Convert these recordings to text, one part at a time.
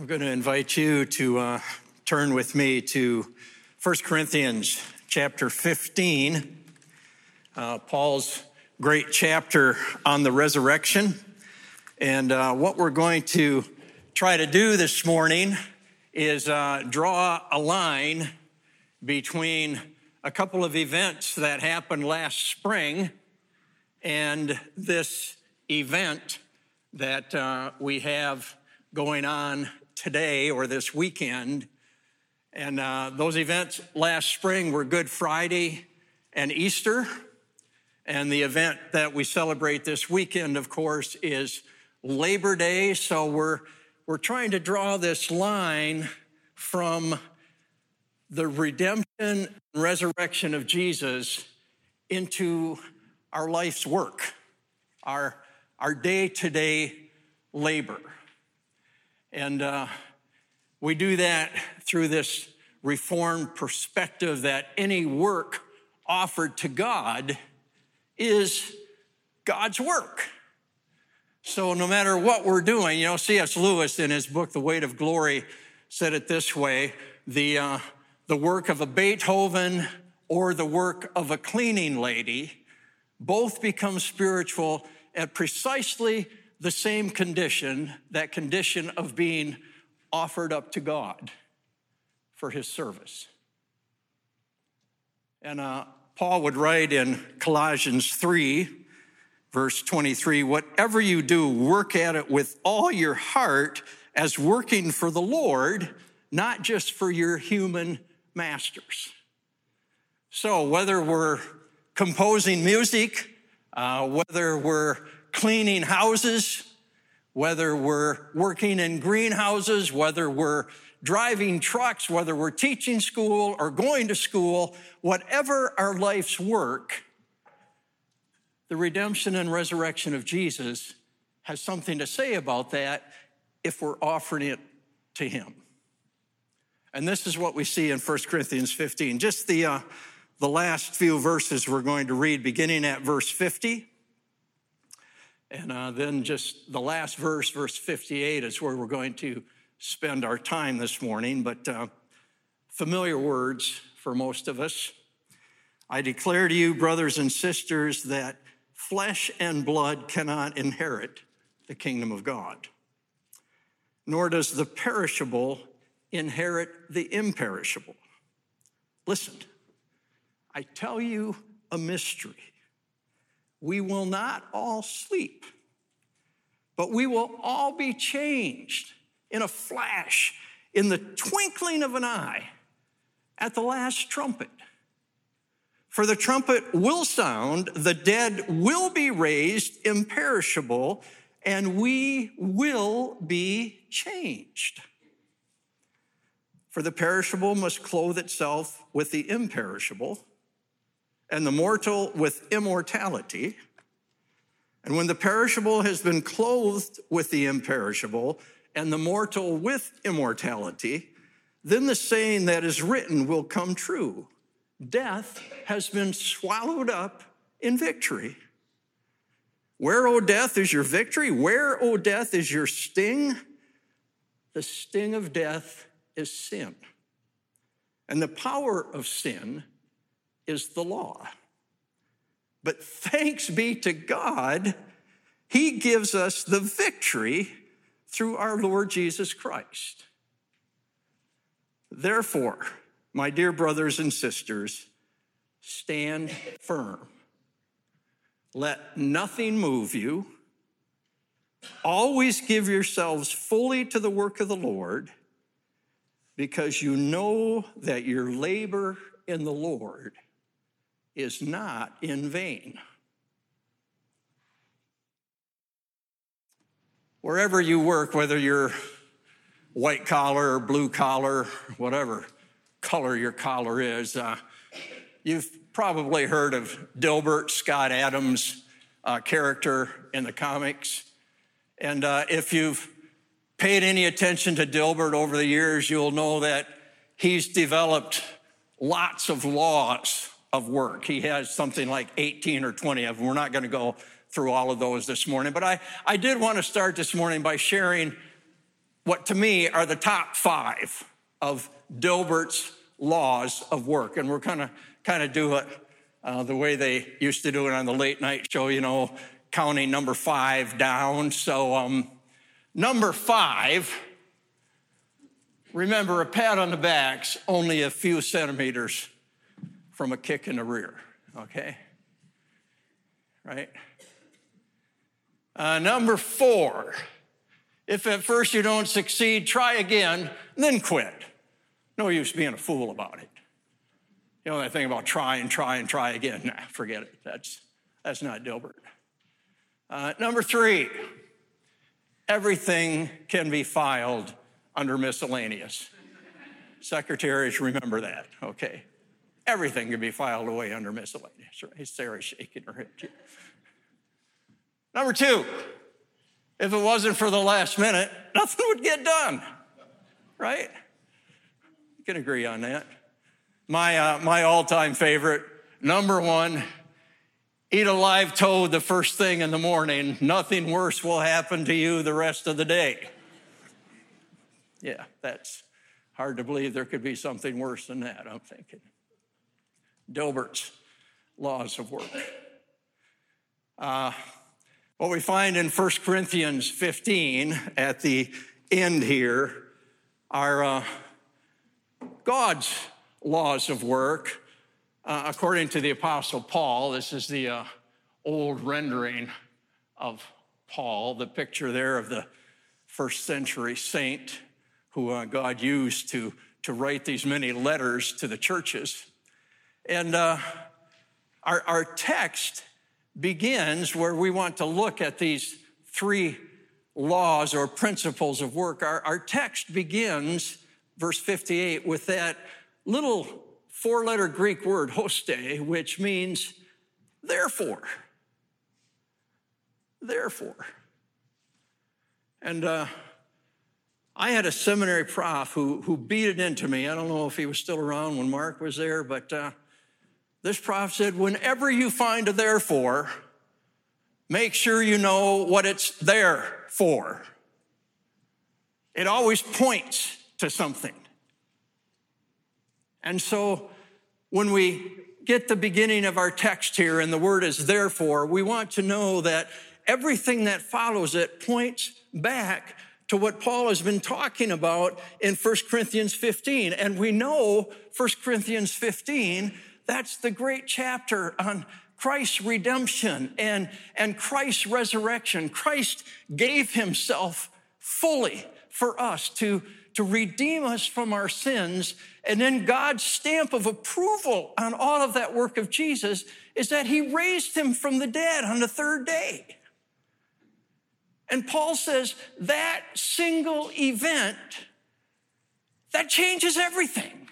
I'm going to invite you to turn with me to 1 Corinthians chapter 15, Paul's great chapter on the resurrection. And what we're going to try to do this morning is draw a line between a couple of events that happened last spring and this event that we have going on today or this weekend. And those events last spring were Good Friday and Easter. And the event that we celebrate this weekend, of course, is Labor Day. So we're trying to draw this line from the redemption and resurrection of Jesus into our life's work, our day-to-day labor. And we do that through this Reformed perspective that any work offered to God is God's work. So no matter what we're doing, C.S. Lewis in his book, The Weight of Glory, said it this way: the work of a Beethoven or the work of a cleaning lady both become spiritual at precisely the same condition, that condition of being offered up to God for his service. And Paul would write in Colossians 3, verse 23, "Whatever you do, work at it with all your heart as working for the Lord, not just for your human masters." So whether we're composing music, whether we're cleaning houses, whether we're working in greenhouses, whether we're driving trucks, whether we're teaching school or going to school, whatever our life's work, the redemption and resurrection of Jesus has something to say about that if we're offering it to him. And this is what we see in 1 Corinthians 15. Just the last few verses we're going to read, beginning at verse 50. And then just the last verse, verse 58, is where we're going to spend our time this morning. But familiar words for most of us. "I declare to you, brothers and sisters, that flesh and blood cannot inherit the kingdom of God, nor does the perishable inherit the imperishable. Listen, I tell you a mystery. We will not all sleep, but we will all be changed in a flash, in the twinkling of an eye, at the last trumpet. For the trumpet will sound, the dead will be raised imperishable, and we will be changed. For the perishable must clothe itself with the imperishable, and the mortal with immortality. And when the perishable has been clothed with the imperishable, and the mortal with immortality, then the saying that is written will come true: death has been swallowed up in victory. Where, O death, is your victory? Where, O death, is your sting? The sting of death is sin, and the power of sin is the law. But thanks be to God, he gives us the victory through our Lord Jesus Christ. Therefore, my dear brothers and sisters, stand firm. Let nothing move you. Always give yourselves fully to the work of the Lord, because you know that your labor in the Lord is not in vain." Wherever you work, whether you're white collar or blue collar, whatever color your collar is, you've probably heard of Dilbert, Scott Adams' character in the comics. And if you've paid any attention to Dilbert over the years, you'll know that he's developed lots of laws of work. He has something like 18 or 20 of them. We're not going to go through all of those this morning, but I did want to start this morning by sharing what to me are the top 5 of Dilbert's laws of work. And we're kind of do it the way they used to do it on the late night show, counting number 5 down. So number 5, remember, a pat on the back's only a few centimeters from a kick in the rear, okay? Right? Number 4, if at first you don't succeed, try again, then quit. No use being a fool about it. That thing about try and try again. Nah, forget it. That's not Dilbert. Number 3, everything can be filed under miscellaneous. Secretaries, remember that, okay? Everything can be filed away under miscellaneous, right? Sarah's shaking her head. Number 2, if it wasn't for the last minute, nothing would get done, right? You can agree on that. My all-time favorite, number 1, eat a live toad the first thing in the morning. Nothing worse will happen to you the rest of the day. Yeah, that's hard to believe there could be something worse than that, I'm thinking. Dilbert's laws of work. What we find in 1 Corinthians 15 at the end here are God's laws of work. According to the Apostle Paul, this is the old rendering of Paul, the picture there of the first century saint who God used to write these many letters to the churches. And our text begins where we want to look at these 3 laws or principles of work. Our text begins, verse 58, with that little 4-letter Greek word, hoste, which means therefore. Therefore. And I had a seminary prof who beat it into me. I don't know if he was still around when Mark was there, but this prof said, whenever you find a therefore, make sure you know what it's there for. It always points to something. And so when we get the beginning of our text here and the word is therefore, we want to know that everything that follows it points back to what Paul has been talking about in 1 Corinthians 15. And we know 1 Corinthians 15, that's the great chapter on Christ's redemption and Christ's resurrection. Christ gave himself fully for us to redeem us from our sins. And then God's stamp of approval on all of that work of Jesus is that he raised him from the dead on the 3rd day. And Paul says that single event, that changes everything.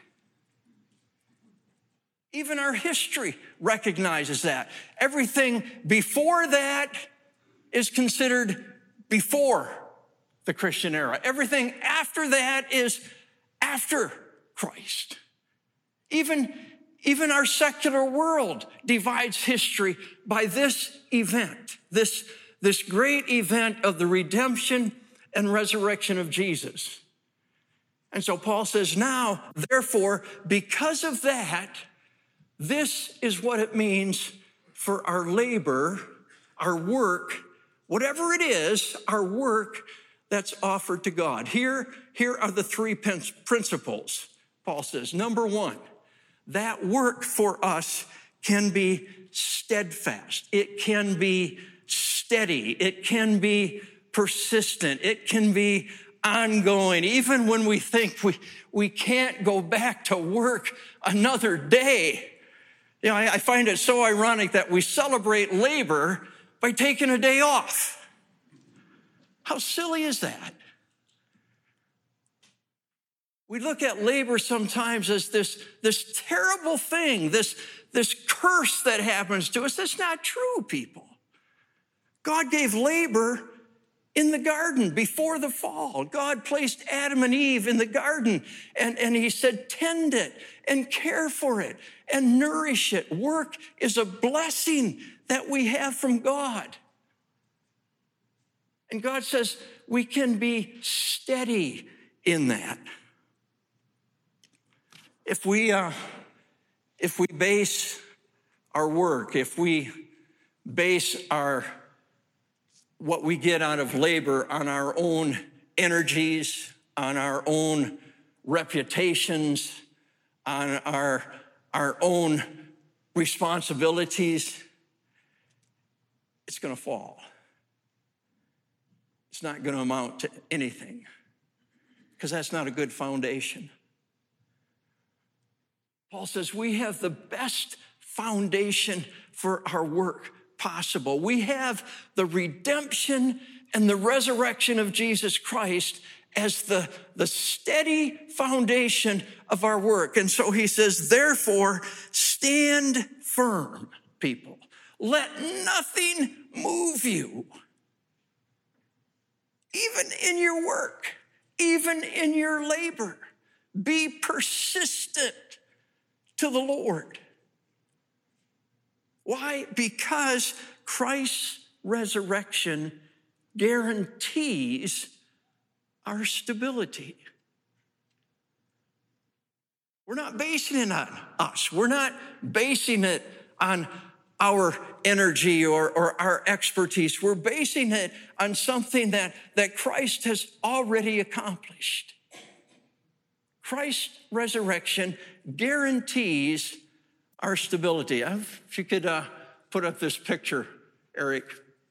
Even our history recognizes that. Everything before that is considered before the Christian era. Everything after that is after Christ. Even our secular world divides history by this event, this great event of the redemption and resurrection of Jesus. And so Paul says, now, therefore, because of that, this is what it means for our labor, our work, whatever it is, our work that's offered to God. Here are the 3 principles. Paul says, number 1, that work for us can be steadfast. It can be steady. It can be persistent. It can be ongoing. Even when we think we can't go back to work another day. I find it so ironic that we celebrate labor by taking a day off. How silly is that? We look at labor sometimes as this terrible thing, this curse that happens to us. That's not true, people. God gave labor in the garden before the fall. God placed Adam and Eve in the garden, and he said, tend it and care for it and nourish it. Work is a blessing that we have from God. And God says we can be steady in that. If we base our work, if we base what we get out of labor on our own energies, on our own reputations, on our own responsibilities, it's going to fall. It's not going to amount to anything because that's not a good foundation. Paul says we have the best foundation for our work possible. We have the redemption and the resurrection of Jesus Christ as the steady foundation of our work. And so he says, therefore, stand firm, people. Let nothing move you. Even in your work, even in your labor, be persistent to the Lord. Why? Because Christ's resurrection guarantees our stability. We're not basing it on us. We're not basing it on our energy or our expertise. We're basing it on something that Christ has already accomplished. Christ's resurrection guarantees our stability. If you could put up this picture, Eric.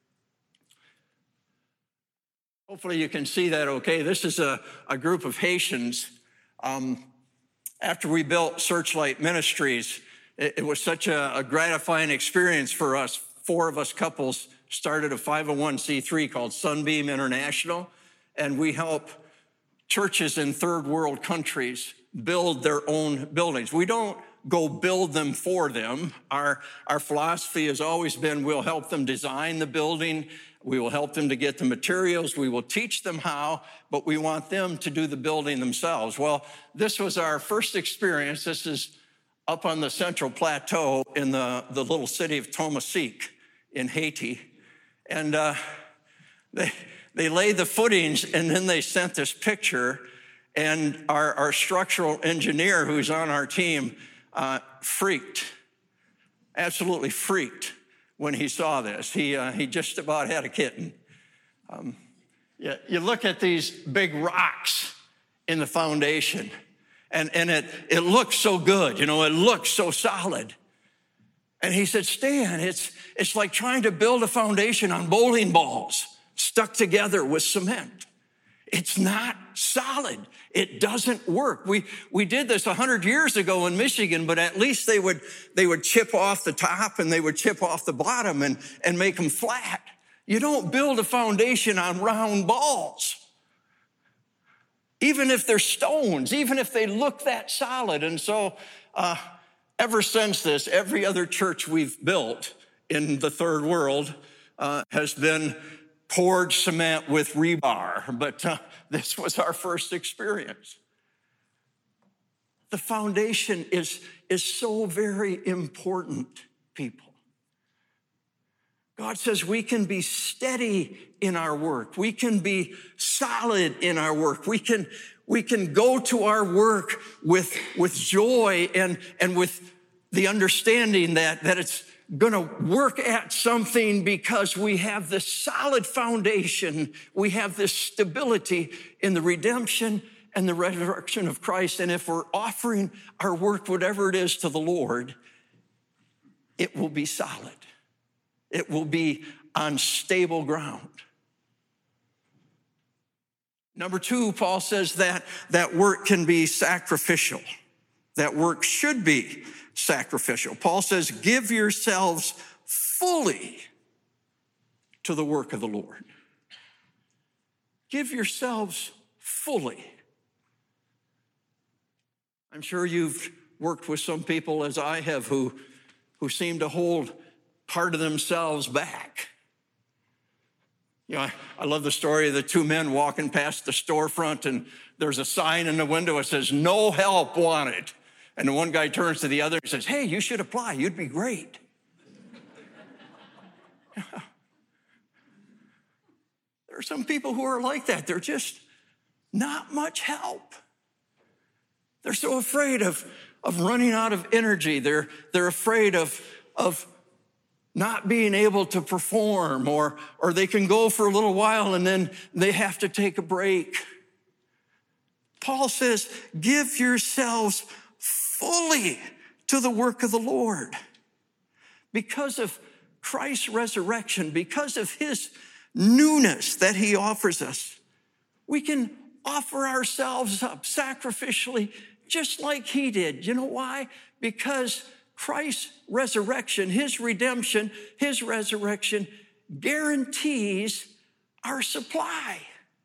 Hopefully you can see that okay. This is a group of Haitians. After we built Searchlight Ministries, it was such a gratifying experience for us. 4 of us couples started a 501c3 called Sunbeam International, and we help churches in third world countries build their own buildings. We don't go build them for them. Our philosophy has always been we'll help them design the building. We will help them to get the materials. We will teach them how, but we want them to do the building themselves. Well, this was our first experience. This is up on the Central Plateau in the little city of Tomasik in Haiti. And they laid the footings, and then they sent this picture. And our structural engineer who's on our team freaked, absolutely freaked when he saw this. He just about had a kitten. You look at these big rocks in the foundation, and it looks so good, it looks so solid. And he said, Stan, it's like trying to build a foundation on bowling balls stuck together with cement. It's not solid. It doesn't work. We did this 100 years ago in Michigan, but at least they would chip off the top and they would chip off the bottom and make them flat. You don't build a foundation on round balls. Even if they're stones, even if they look that solid. And so ever since this, every other church we've built in the third world has been poured cement with rebar, but this was our first experience. The foundation is so very important, people. God says we can be steady in our work. We can be solid in our work. We can go to our work with joy and with the understanding that it's going to work at something because we have this solid foundation. We have this stability in the redemption and the resurrection of Christ. And if we're offering our work, whatever it is, to the Lord, it will be solid. It will be on stable ground. Number 2, Paul says that work can be sacrificial. That work should be sacrificial. Paul says, give yourselves fully to the work of the Lord. Give yourselves fully. I'm sure you've worked with some people, as I have, who seem to hold part of themselves back. I love the story of the 2 men walking past the storefront, and there's a sign in the window that says, no help wanted. And the one guy turns to the other and says, hey, you should apply. You'd be great. There are some people who are like that. They're just not much help. They're so afraid of running out of energy. They're afraid of not being able to perform, or they can go for a little while and then they have to take a break. Paul says, give yourselves fully to the work of the Lord. Because of Christ's resurrection, because of his newness that he offers us, we can offer ourselves up sacrificially just like he did. You know why? Because Christ's resurrection, his redemption, his resurrection guarantees our supply.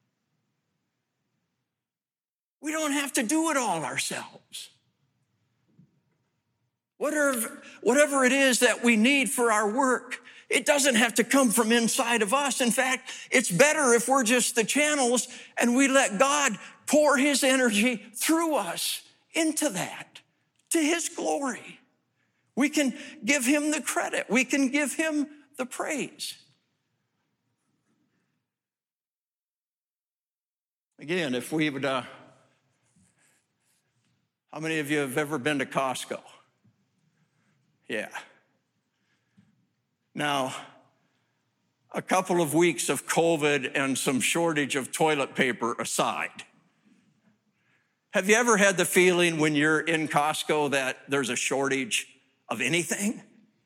We don't have to do it all ourselves. Whatever it is that we need for our work, it doesn't have to come from inside of us. In fact, it's better if we're just the channels and we let God pour his energy through us into that, to his glory. We can give him the credit. We can give him the praise. Again, if we would, how many of you have ever been to Costco? Yeah. Now, a couple of weeks of COVID and some shortage of toilet paper aside, have you ever had the feeling when you're in Costco that there's a shortage of anything?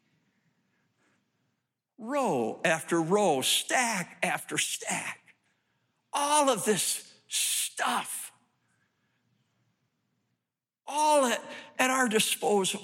Row after row, stack after stack, all of this stuff, all at our disposal.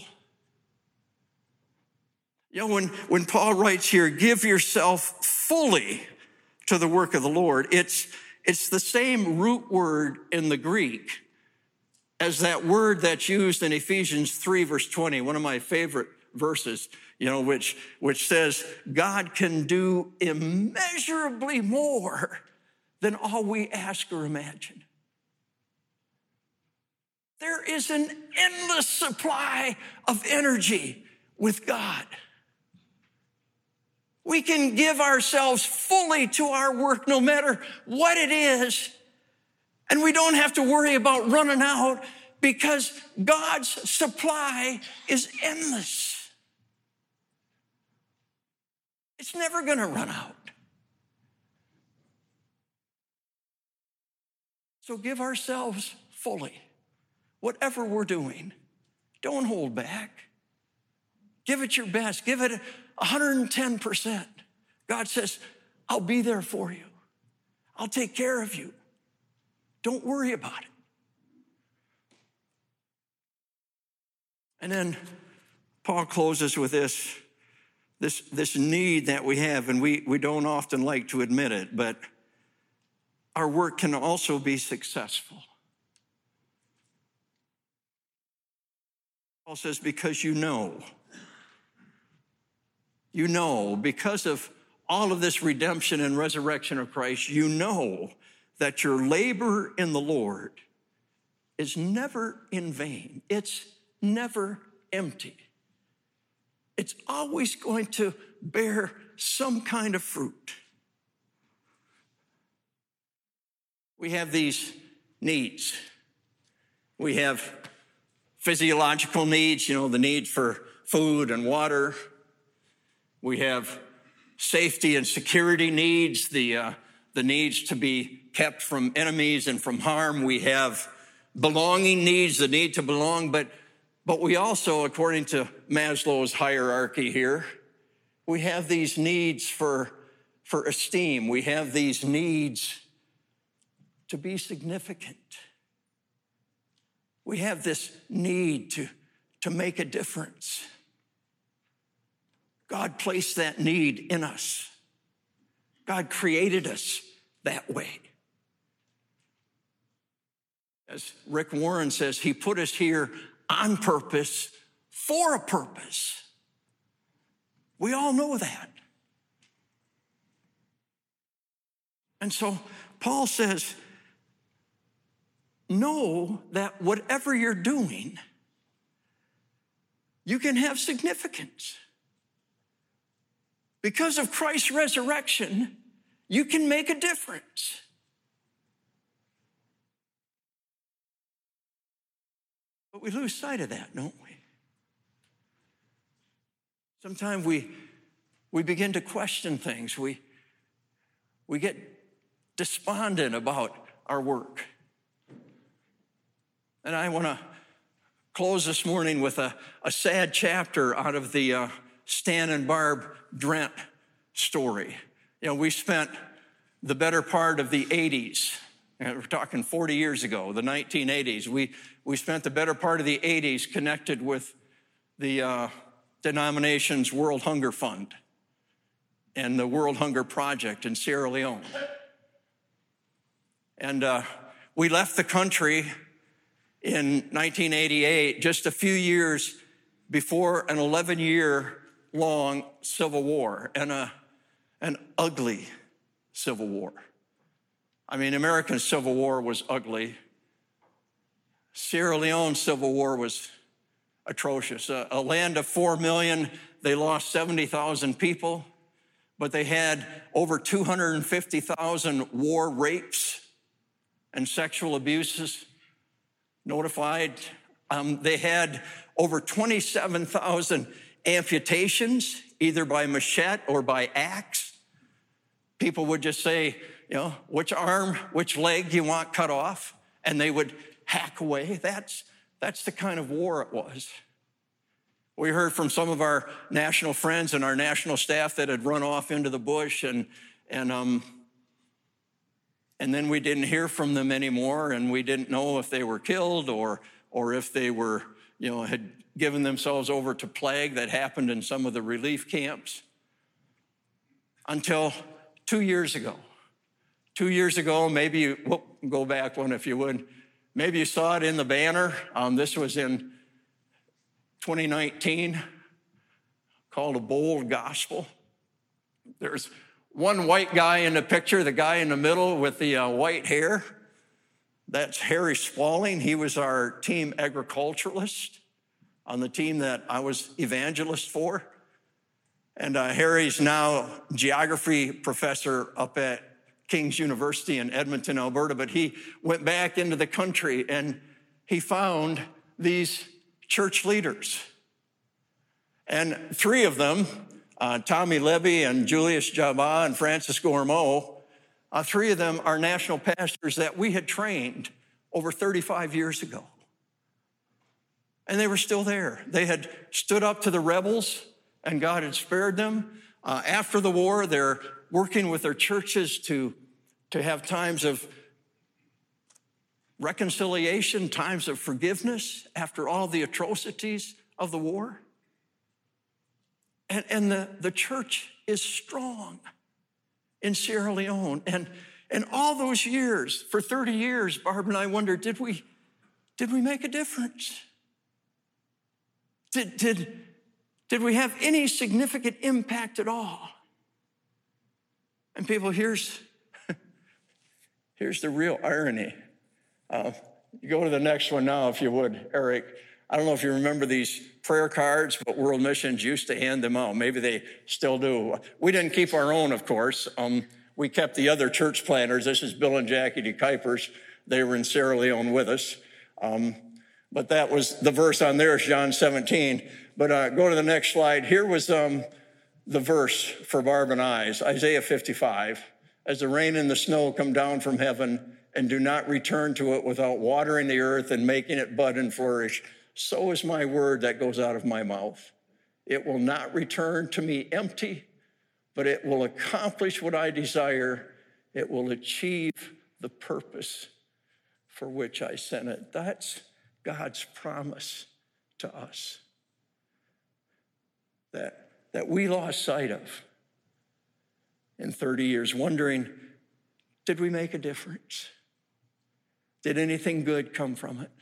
You know, when Paul writes here, give yourself fully to the work of the Lord, it's the same root word in the Greek as that word that's used in Ephesians 3, verse 20, one of my favorite verses, you know, which says, God can do immeasurably more than all we ask or imagine. There is an endless supply of energy with God. We can give ourselves fully to our work no matter what it is, and we don't have to worry about running out because God's supply is endless. It's never going to run out. So give ourselves fully. Whatever we're doing, don't hold back. Give it your best. Give it 110%. God says, I'll be there for you. I'll take care of you. Don't worry about it. And then Paul closes with this need that we have, and we don't often like to admit it, but our work can also be successful. Paul says, because you know, because of all of this redemption and resurrection of Christ, you know that your labor in the Lord is never in vain. It's never empty. It's always going to bear some kind of fruit. We have these needs. We have physiological needs, you know, the need for food and water. We have safety and security needs, the needs to be kept from enemies and from harm. We have belonging needs, the need to belong, but we also, according to Maslow's hierarchy here, we have these needs for esteem. We have these needs to be significant. We have this need to make a difference. God placed that need in us. God created us that way. As Rick Warren says, he put us here on purpose, for a purpose. We all know that. And so Paul says, know that whatever you're doing, you can have significance. Because of Christ's resurrection, You can make a difference. But we lose sight of that, don't we? Sometimes we begin to question things. We get despondent about our work. And I want to close this morning with a sad chapter out of the Stan and Barb Drent story. You know, we spent the better part of the 80s, and we're talking 40 years ago, the 1980s. We spent the better part of the 80s connected with the denomination's World Hunger Fund and the World Hunger Project in Sierra Leone. And we left the country in 1988, just a few years before an 11-year-long civil war, and an ugly civil war. I mean, American Civil War was ugly. Sierra Leone Civil War was atrocious. A land of 4 million, they lost 70,000 people, but they had over 250,000 war rapes and sexual abuses notified. They had over 27,000 amputations, either by machete or by axe. People would just say, you know, which arm, which leg you want cut off, and they would hack away. That's the kind of war it was. We heard from some of our national friends and our national staff that had run off into the bush, and then we didn't hear from them anymore, and we didn't know if they were killed or if they were, you know, had given themselves over to plague that happened in some of the relief camps. Until 2 years ago. 2 years ago, maybe you, go back one if you would. Maybe you saw it in the banner. This was in 2019, called A Bold Gospel. There's one white guy in the picture, the guy in the middle with the white hair. That's Harry Spaulding. He was our team agriculturalist on the team that I was evangelist for. And Harry's now geography professor up at King's University in Edmonton, Alberta. But he went back into the country and he found these church leaders. And three of them, Tommy Levy and Julius Jabba and Francis Gourmeau, three of them are national pastors that we had trained over 35 years ago. And they were still there. They had stood up to the rebels, and God had spared them. After the war, they're working with their churches to have times of reconciliation, times of forgiveness after all the atrocities of the war. And the church is strong in Sierra Leone. And all those years, for 30 years, Barb and I wondered, did we make a difference? Did we have any significant impact at all? And people, here's the real irony. You go to the next one now, if you would, Eric. I don't know if you remember these prayer cards, but World Missions used to hand them out. Maybe they still do. We didn't keep our own, of course. We kept the other church planters. This is Bill and Jackie de Kuipers. They were in Sierra Leone with us. But that was the verse on there is John 17. But go to the next slide. Here was the verse for Barb and I, Isaiah 55. As the rain and the snow come down from heaven and do not return to it without watering the earth and making it bud and flourish, so is my word that goes out of my mouth. It will not return to me empty, but it will accomplish what I desire. It will achieve the purpose for which I sent it. That's God's promise to us that we lost sight of in 30 years, wondering, did we make a difference? Did anything good come from it?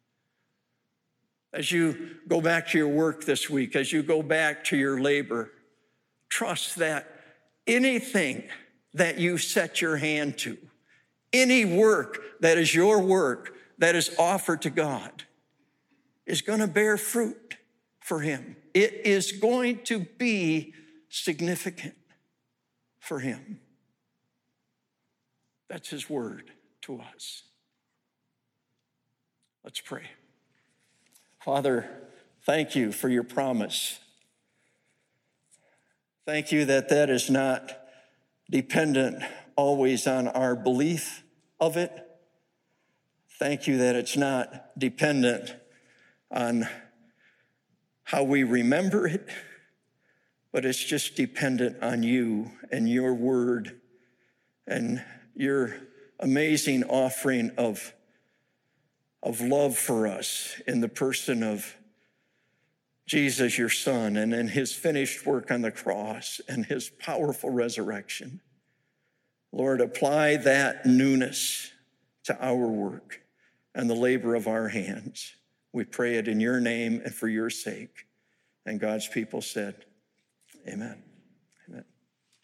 As you go back to your work this week, as you go back to your labor, trust that anything that you set your hand to, any work that is your work that is offered to God is going to bear fruit for him. It is going to be significant for him. That's his word to us. Let's pray. Father, thank you for your promise. Thank you that that is not dependent always on our belief of it. Thank you that it's not dependent on how we remember it, but it's just dependent on you and your word and your amazing offering of love for us in the person of Jesus, your son, and in his finished work on the cross and his powerful resurrection. Lord, apply that newness to our work and the labor of our hands. We pray it in your name and for your sake. And God's people said, amen.